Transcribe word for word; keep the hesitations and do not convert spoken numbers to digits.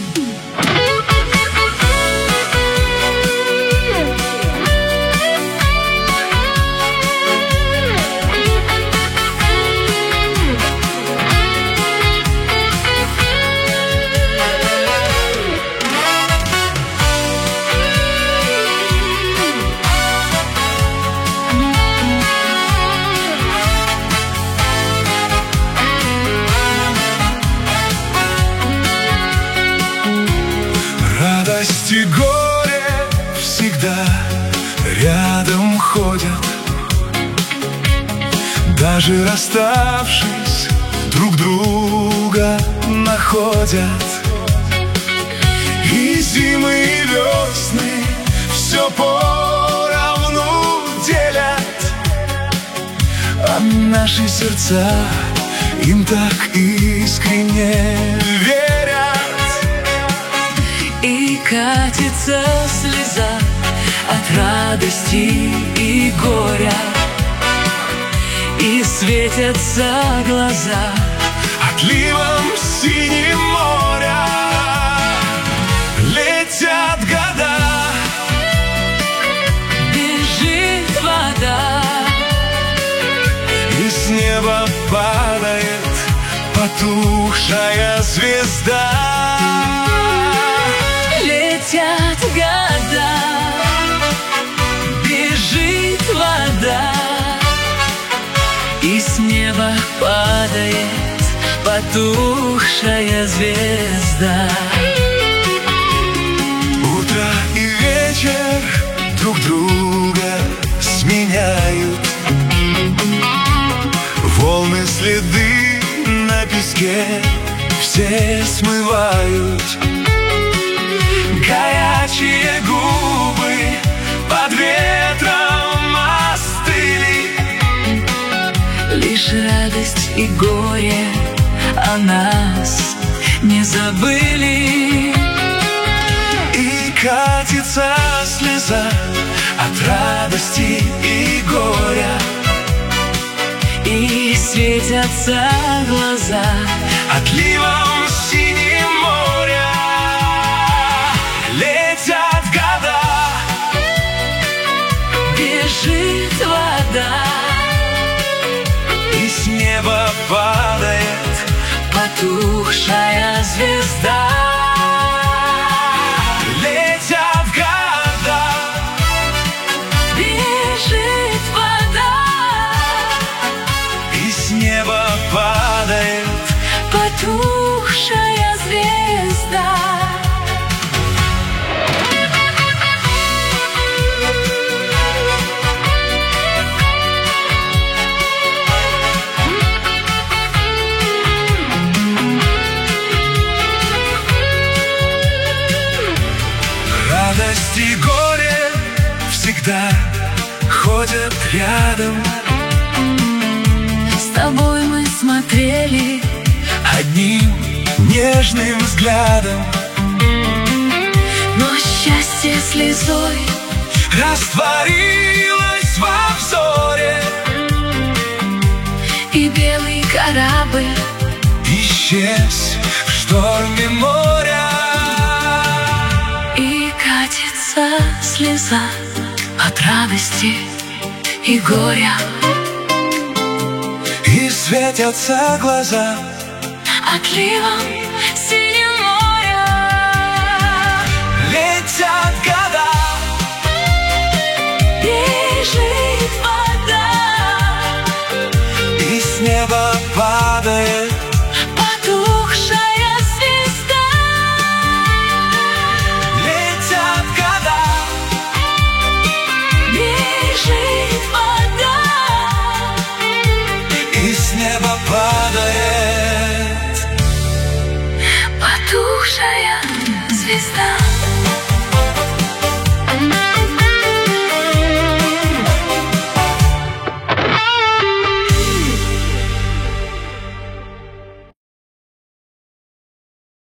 Радость и горе всегда рядом ходят, даже расставшись, друг друга находят. И зимы, и весны все поровну делят, а наши сердца им так искренне верят. И катится слеза от радости и горя, и светятся глаза отливом синим моря. Летят года, бежит вода, и с неба падает потухшая звезда. Летят года, бежит вода, и с неба падает потухшая звезда. Утро и вечер друг друга сменяют, волны следы на песке все смывают. Горячие губы под ветром остыли, лишь радость и горе о нас не забыли. и катится слеза от радости и горя, и светятся глаза отливом синим моря. Летят года, бежит вода, и с неба падает потухшая звезда. Летят года, Бежит вода, и с неба падает потухшая звезда. радость и горе всегда ходят рядом. С тобой мы смотрели Одним нежным взглядом но счастье слезой растворилось во взоре, и белый корабль исчез в шторме моря. и катится слеза от радости и горя, И светятся глаза отливом